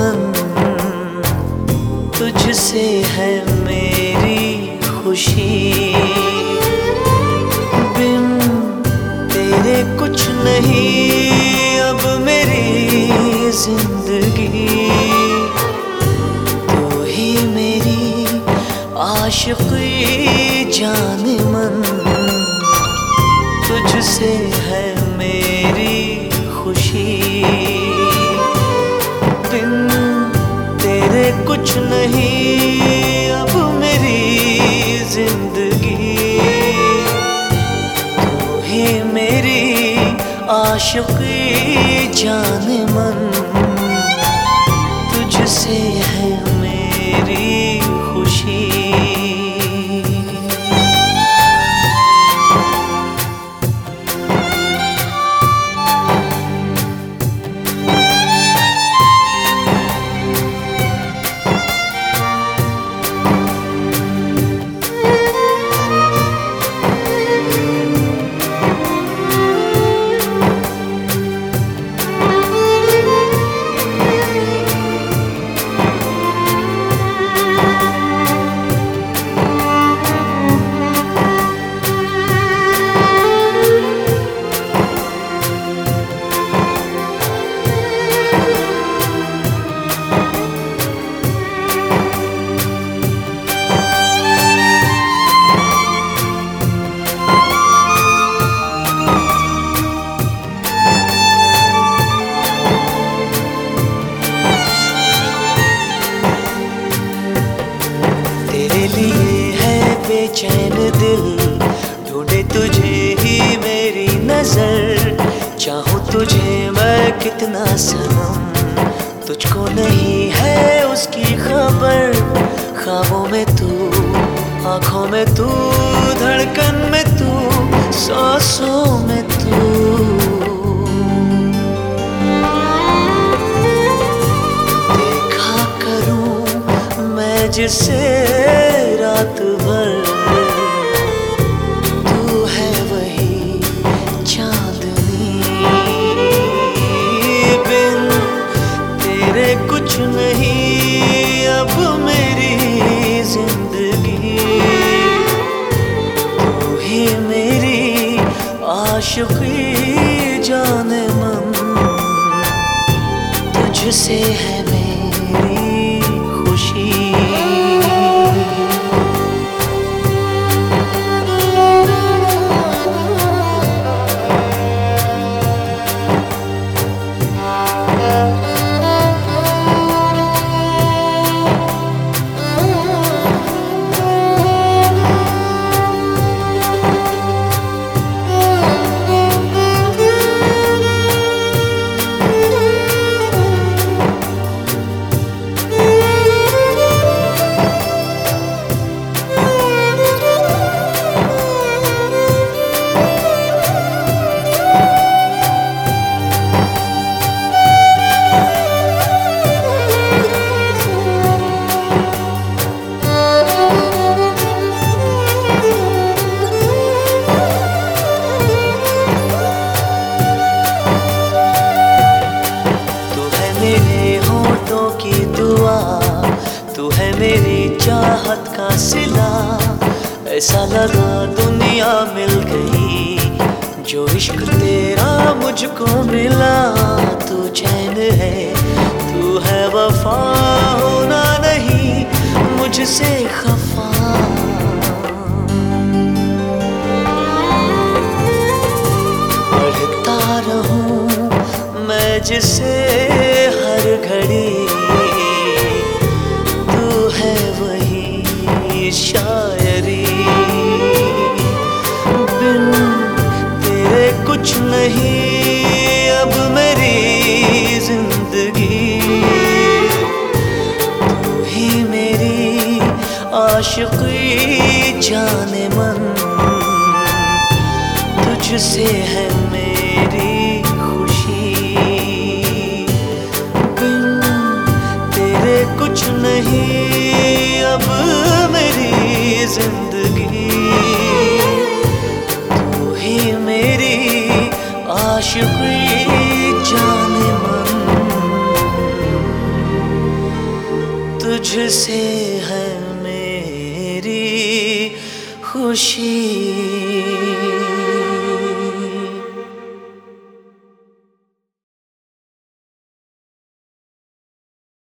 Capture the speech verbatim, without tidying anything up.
मन, तुझसे है मेरी खुशी। बिन तेरे कुछ नहीं अब मेरी जिंदगी। तू ही मेरी आशिक़ी जाने मन, तुझसे है मेरी खुशी। बिन तेरे कुछ नहीं अब मेरी जिंदगी। तू ही मेरी आशिक़ी जाने मन, तुझसे है मेरी खुशी। बेचैन दिल ढूंढे तुझे ही मेरी नजर। चाहूं तुझे मैं कितना सनम, तुझको नहीं है उसकी खबर। ख्वाबों में तू, आंखों में तू, धड़कन में तू, सांसों में तू। देखा करूं मैं जिसे रात भर, तू है वही चांदनी। बिन तेरे कुछ नहीं अब मेरी जिंदगी। तू ही मेरी आशिक़ी जाने मन, तुझसे है मेरी खुशी। तू है मेरी चाहत का सिला। ऐसा लगा दुनिया मिल गई, जो इश्क तेरा मुझको मिला। तू चैन है, तू है वफा, होना नहीं मुझसे खफा। पढ़ता रहूं मैं जिसे हर घड़ी, शायरी। बिन तेरे कुछ नहीं अब मेरी जिंदगी। तू ही मेरी आशिक़ी जाने मन, तुझसे है मेरी खुशी। बिन तेरे कुछ नहीं अब मेरी जिंदगी। तू ही मेरी आशिक़ी जाने मन। तुझसे है मेरी खुशी।